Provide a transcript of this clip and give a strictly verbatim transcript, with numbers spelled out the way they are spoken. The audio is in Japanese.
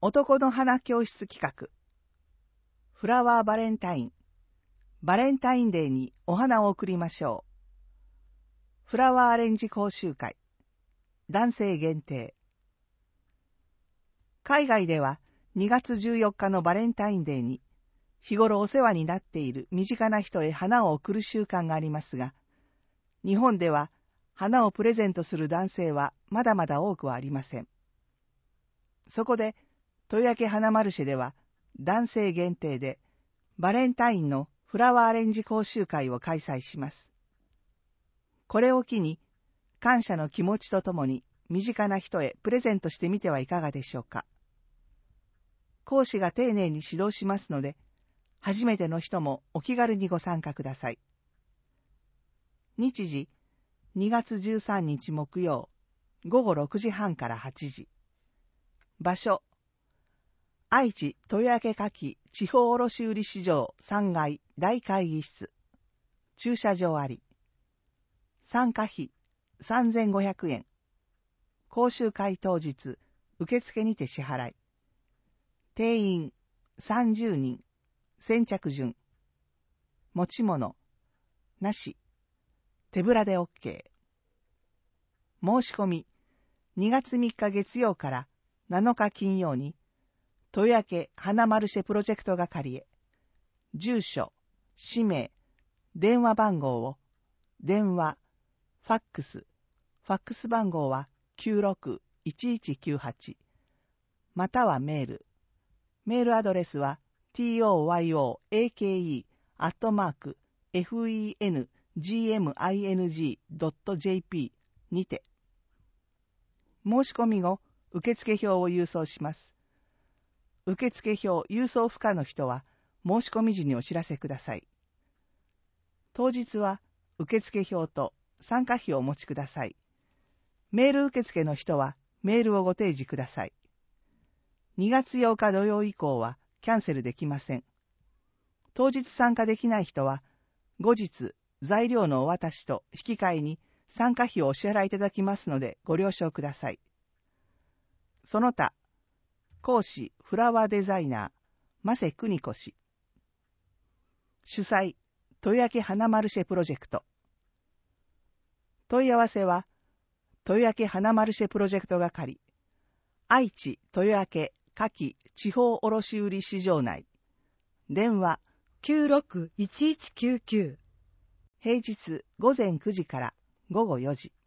男の花教室企画、フラワーバレンタイン、バレンタインデーにお花を贈りましょう。フラワーアレンジ講習会、男性限定。海外ではにがつじゅうよっかのバレンタインデーに、日頃お世話になっている身近な人へ花を贈る習慣がありますが、日本では花をプレゼントする男性はまだまだ多くはありません。そこで、豊明花マルシェでは男性限定でバレンタインのフラワーアレンジ講習会を開催します。これを機に感謝の気持ちとともに身近な人へプレゼントしてみてはいかがでしょうか。講師が丁寧に指導しますので、初めての人もお気軽にご参加ください。日時、にがつじゅうさんにち木曜、ごごろくじはんからはちじ。場所、愛知豊明花き地方卸売市場さんがい大会議室。駐車場あり。参加費さんぜんごひゃくえん。講習会当日、受付にて支払い。定員さんじゅうにん。先着順。持ち物なし。手ぶらで OK。申し込みにがつみっか月曜からなのか金曜に豊明花マルシェプロジェクト係へ、住所、氏名、電話番号を、電話、ファックス、ファックス番号はきゅうろくいちいちきゅうはち、またはメール。メールアドレスは トヨーアットマーク フェンジーミンドットジェーピー にて。申し込み後、受付票を郵送します。受付票郵送不可の人は申し込み時にお知らせください。当日は受付票と参加費をお持ちください。メール受付の人はメールをご提示ください。にがつようか土曜以降はキャンセルできません。当日参加できない人は後日材料のお渡しと引き換えに参加費をお支払いいただきますのでご了承ください。その他、講師フラワーデザイナー、間瀬邦子氏。主催、豊明花マルシェプロジェクト。問い合わせは、豊明花マルシェプロジェクト係、愛知豊明花き地方卸売市場内。電話、 きゅうろくいちいちきゅうきゅう。 平日午前くじから午後よじ。